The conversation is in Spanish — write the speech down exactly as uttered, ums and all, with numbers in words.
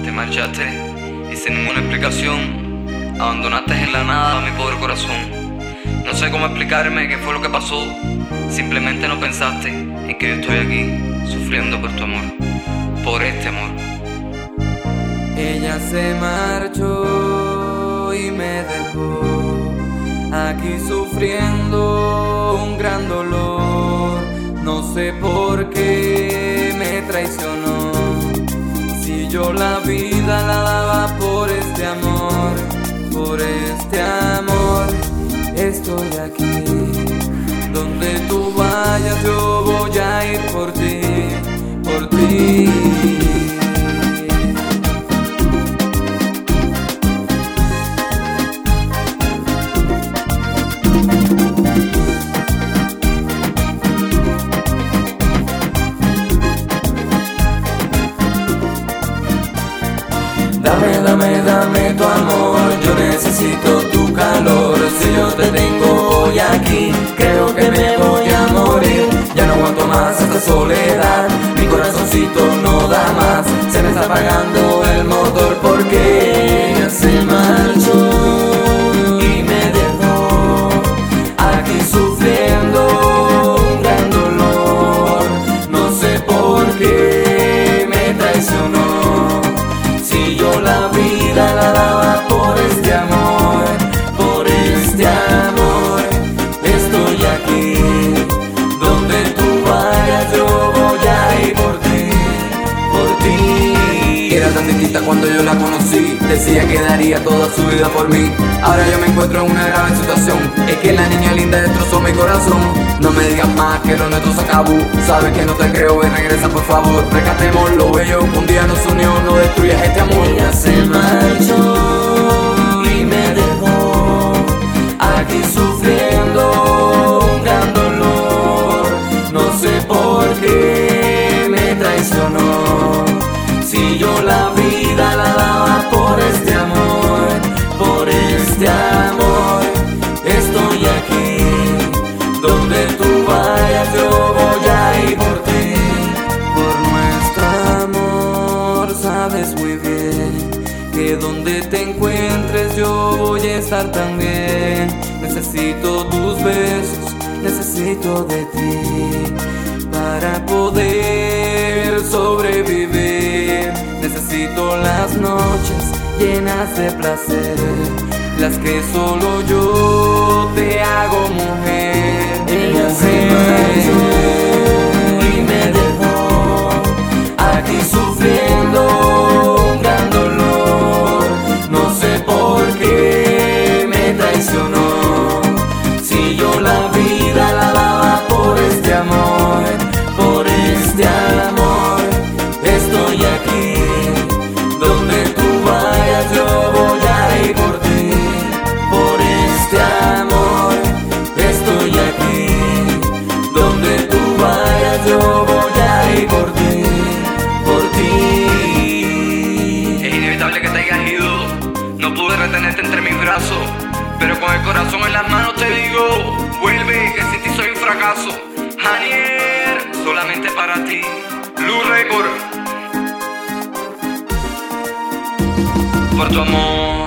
Te marchaste y sin ninguna explicación abandonaste en la nada a mi pobre corazón. No sé cómo explicarme qué fue lo que pasó. Simplemente no pensaste en que yo estoy aquí sufriendo por tu amor, por este amor. Ella se marchó y me dejó aquí sufriendo un gran dolor. No sé por qué me traicionó, si yo la vida la daba por este amor, por este amor. Estoy aquí, donde tú vayas yo voy a ir por ti, por ti. Dame, dame, dame tu amor, yo necesito tu calor. Si yo te tengo hoy aquí, creo que me voy a morir. Ya no aguanto más esta soledad, mi corazoncito no da más. Se me está apagando el motor porque ella se marchó y me dejó aquí sufriendo un gran dolor. No sé por qué me traicionó, si yo la vida la daba por este amor, por este amor. Estoy aquí, donde tú vayas yo voy a ir por ti, por ti. Era tan distinta cuando yo la conocí, decía que daría toda su vida por mí. Ahora yo me encuentro en una grave situación, es que la niña linda destrozó mi corazón. No me digas más que lo nuestro se acabó, sabes que no te creo, ven regresa por favor. Rescatemos lo bello que un día nos unió, no destruyas este amor. Ella se marchó y me dejó aquí sufriendo un gran dolor. No sé por qué me traicionó, si yo la vida la daba por este amor, por este amor. Estoy aquí, donde tú vayas yo voy a ir por ti, por nuestro amor. Sabes muy bien que donde te encuentres yo voy a estar también. Necesito tus besos, necesito de ti para poder sobrevivir. Necesito las noches llenas de placer, las que solo yo te hago mujer. Ella se marchó y me dejó aquí sufriendo un gran dolor. No sé por qué me traicionó, si yo la vida la daba por este amor, por este amor. Estoy aquí, donde tú vayas yo voy a ir por ti, por este amor. Estoy aquí, donde tú vayas yo voy a ir por ti, por ti. Es inevitable que te hayas ido, no pude retenerte entre mis brazos, pero con el corazón en las manos te digo, vuelve, que sin ti soy un fracaso. Janier, solamente para ti, Blue Record. Por tu amor.